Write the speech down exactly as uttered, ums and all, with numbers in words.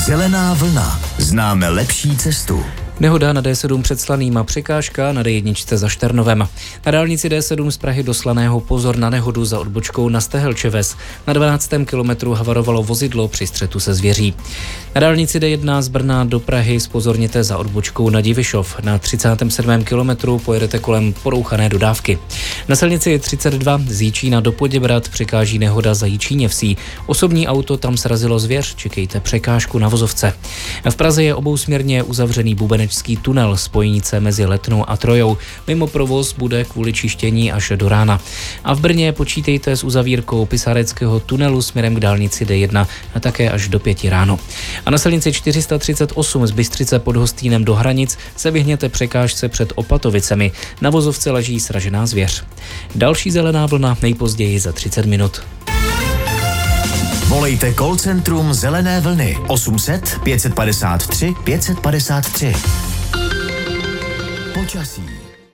Zelená vlna. Známe lepší cestu. Nehoda na D sedm před Slaným a překážka na D jedna za Šternovem. Na dálnici D sedm z Prahy do Slaného pozor na nehodu za odbočkou na Stehelčeves. Na dvanáctém kilometru havarovalo vozidlo při střetu se zvěří. Na dálnici D jedna z Brna do Prahy zpozorněte za odbočkou na Divišov. Na třicátém sedmém kilometru pojedete kolem porouchané dodávky. Na silnici třicet dva z Jičína do Poděbrad překáží nehoda za Jičíněvsí. Osobní auto tam srazilo zvěř, čekejte překážku na vozovce. V Praze je obousměrně uzavřený bubeneč tunel spojnice mezi Letnou a Trojou. Mimo provoz bude kvůli čištění až do rána. A v Brně počítejte s uzavírkou Pisareckého tunelu směrem k dálnici D jedna a také až do pěti ráno. A na silnici čtyři sta třicet osm z Bystřice pod Hostýnem do Hranic se vyhněte překážce před Opatovicemi. Na vozovce leží sražená zvěř. Další zelená vlna nejpozději za třicet minut. Volejte call centrum Zelené vlny osm set pět set padesát tři pět set padesát tři. Počasí.